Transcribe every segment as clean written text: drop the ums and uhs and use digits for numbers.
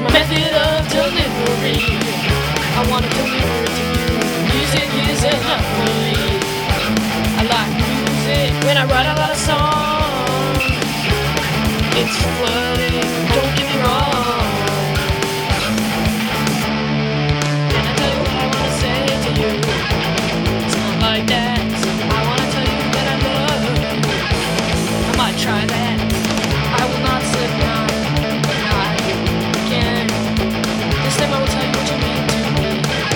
my method of delivery. I wanna deliver it to you. Music is enough for me. I like music when I write a lot of songs. It's flooding, don't get me wrong. Can I tell you what I wanna say to you? It's not like that. I wanna tell you that I love you. I might try that. I will not sit down. I can. This time I will tell you what you mean to me.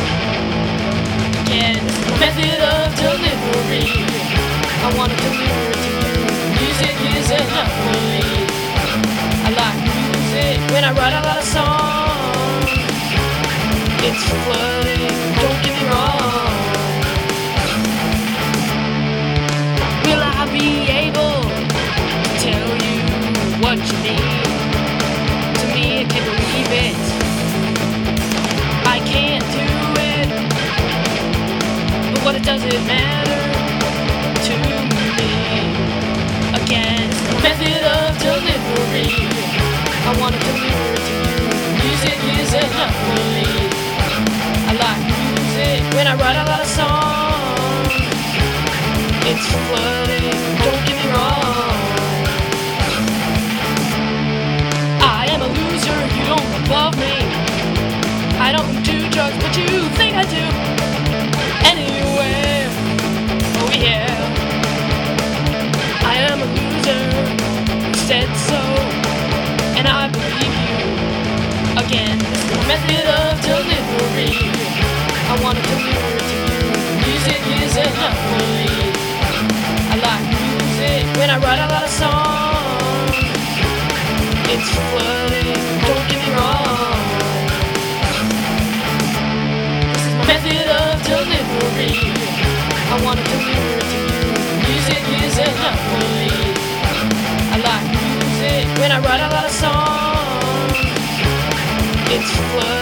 Again, method of delivery. I wanna deliver it to you. Music is enough for me. I like music when I write a lot of songs. It's flooding, don't get me wrong. Will I be able to tell you what you need? To me, I can't believe it. I can't do it. But what it doesn't matter to me. Again, method of delivery. I wanna deliver it to you. Music is enough for me. I like music when I write a lot of songs. It's flooding, don't get me wrong. I am a loser, you don't love me. I don't do drugs, but you think I do. Anyway, oh yeah. I am a loser, you said so, and I believe you. Again, method of delivery. I wanna deliver it to you. Music is enough for me. I like music when I write a lot of songs. It's flooding, don't get me wrong. This is my method of delivery. I wanna deliver it to you. Music is enough for me. I like music when I write a lot of songs. It's flooding.